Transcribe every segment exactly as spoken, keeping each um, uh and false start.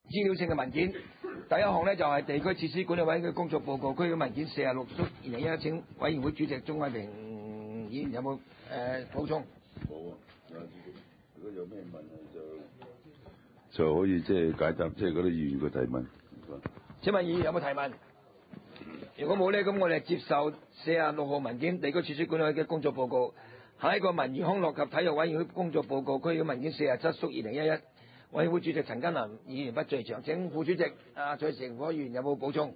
資料性嘅文件。第一項呢，就係、是、地區設施管理委員會工作報告，區議文件四十六縮二零一一，請委員會主席鍾偉明議員有冇誒、呃、補充？ 冇啊，如果有咩問題就就可以即係解答，即係嗰啲議員嘅提問。 請問議員有冇提問？如果冇呢，咁我哋接受四十六號文件地區設施管理委員會嘅工作報告。下一個文娛康樂及體育委員會工作報告，區議文件四十七縮二零一一，委員會主席陳根林議員不在場，請副主席啊蔡成火議員有冇補充？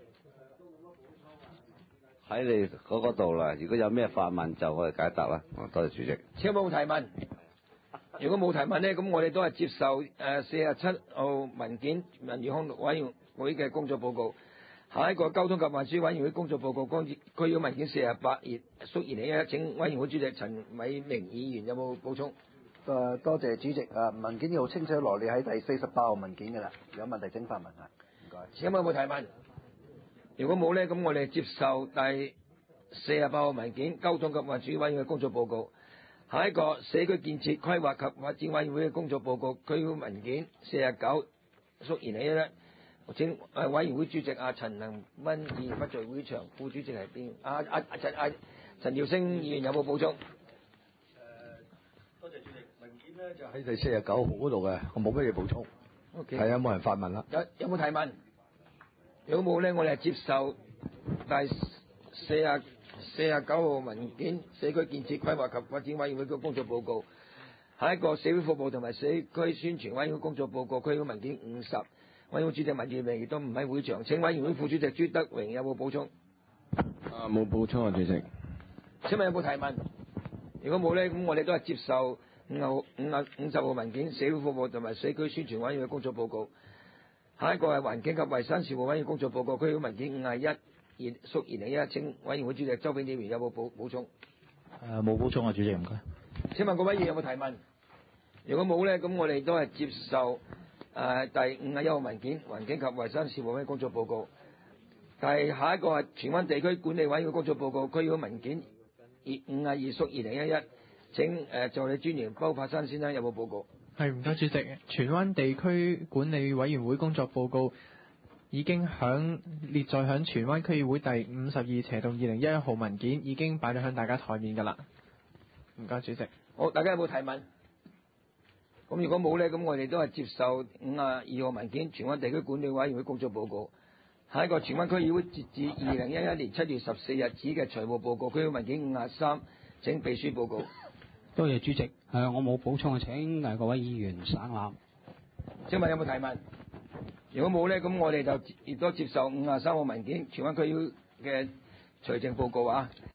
喺你嗰嗰度啦，如果有咩發問就我哋解答啦。多謝主席。 請冇提問？如果冇提問呢，咁我哋都係接受誒四十七號文件文娛康樂委員會嘅工作報告。下一個交通及運輸委員會工作報告，區議文件四十八頁縮二零一一，請委員會主席陳偉明議員有冇補充？ 誒多謝主席。誒文件要好清楚羅列喺第四十八號文件㗎啦，有問題請發問啊。唔該。 請問有冇提問？如果冇呢，咁我哋接受第四十八號文件交通及運輸委員會工作報告。下一個社區建設規劃及發展委員會嘅工作報告，區議文件四十九縮二零一一。請誒委員會主席阿陳恒鑌議員不在會場，副主席係邊？阿阿阿陳阿陳耀升議員有冇補充？誒、 呃，多謝主席。文件呢就喺第四十九號嗰度嘅，我冇乜嘢補充。 O K。 係啊，冇人發問啦。 有有冇提問？如果冇呢，我哋係接受第四十四十九號文件社區建設規劃及發展委員會嘅工作報告。下一個社會服務同埋社區宣傳委員會工作報告，區議文件五十。委員會主席文業明亦都唔喺會場，請委員會副主席朱德榮有冇補充？ 啊，冇補充啊，主席。 請問有冇提問？如果冇呢，咁我哋都係接受五號五啊五十號文件社會服務同埋社區宣傳委員會工作報告。下一個係環境及衞生事務委員會工作報告，區議文件五十一頁縮二零一一，請委員會主席周炳業有冇補補充？ 誒，冇補充啊，主席，唔該。 請問各位議員有冇提問？如果冇呢，咁我哋都係接受。誒、呃、第五十一號文件環境及衞生事務委員會工作報告。第下一個係荃灣地區管理委員會工作報告，區議會文件二五啊二縮二零一一，請誒助理專員包柏山先生有冇報告？ 係，唔該主席，荃灣地區管理委員會工作報告已經響列在響荃灣區議會第五十二斜棟二零一一號文件已經擺咗響大家台面㗎啦。唔該主席。 好，大家有冇提問？咁如果冇呢，咁我哋都係接受五十二號文件荃灣地區管理委員會工作報告。下一個荃灣區議會截至二零一一年七月十四日止嘅財務報告，區議會文件五十三，請秘書報告。 多謝主席。誒、呃，我冇補充啊，請誒各位議員省覽。 請問有冇提問？如果冇呢，咁我哋就亦都接受五十三號文件荃灣區議會嘅財政報告啊。